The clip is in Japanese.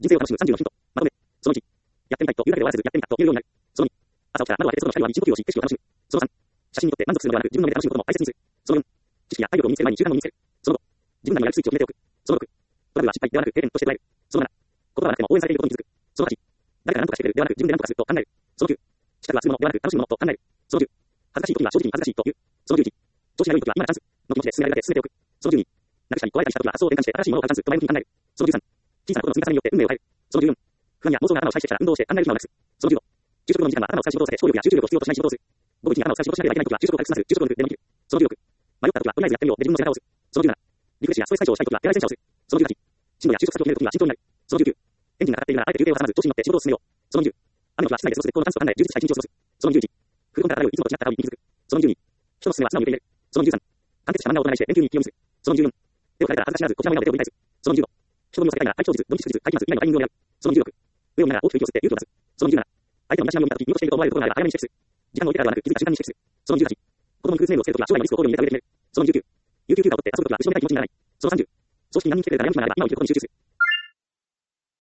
人生を楽しむ30のヒント。まとめ。その1。やってみたいというだけで終わらずやってみたと言えるようになる。その2。朝起きたら窓を開けて外の光を浴び、深呼吸をし、景色を楽しむ。その3。写真に撮って満足するのではなく、自分の目で楽しむことも大切にする。その4。知識や体力を身につける前に習慣を身につける。その5。自分なりのやるスイッチを決めておく。その6。トラブルは失敗ではなく経験として捉える。その7。言葉がなくても応援されていることに気づく。その8。誰かが何とかしてくれるではなく、自分で何とかすると考える。その9。資格は積むものではなく、楽しむものと考える。その10。恥ずかしい時には正直に恥ずかしいと言う。その11。調子が良い時は今がチャンスの気持ちで進められるだけ進めておく。その12。なくしたり壊れたりした時は発想を転換して新しいものを買うチャンスと前向きに考える。その13。小さなことの積み重ねによって運命を変える。その14。不安や妄想が頭を支配してきたら運動をして考える暇をなくす。その15。昼食後の時間は頭を使う仕事を避け、思考力や集中力を必要としない仕事をする。午後一に頭を使う仕事をしなければいけない時は昼食を軽く済ませる。昼食を抜くでもできる。その16。迷った時はとりあえずやってみようで自分の背中を押す。その17。リフレッシュやストレス解消をしたい時は手洗い洗車をする。その18。進路や就職先を決める時には慎重になる。その19。エンジンがかかっているならあえて休憩を挟まず調子に乗って仕事を進めよう。その20。雨の日は室内で過ごす絶好のチャンスと考え充実した一日を過ごす。その21。フルコンター漂ういつもと違った旅に気づく。その22。人の勧めは素直に受け入れる。その23。完結した漫画を大人にして連休に気を見する。その24。手を変えたら恥ずかしならずこちらもやめており返す。その25。人の身を避けたいなら愛嬌術、分泌術、回避術、未来のタイミングを狙う。その26。上を見ながら大きく息を吸って勇気を出す。その27。相手の身だしなみを見た時見落としていると思われることがあれば早めに指摘する。時間を置いてからではなく気づいた瞬間に指摘する。その28。子供にクルーズネームをつけるときは将来のリスクを考慮に入れた上で決める。その29。有給休暇を取って遊ぶときは後ろめたい気持ちにならない。その30。葬式に何人来てくれたら悩む暇があれば今を生きることに集中する。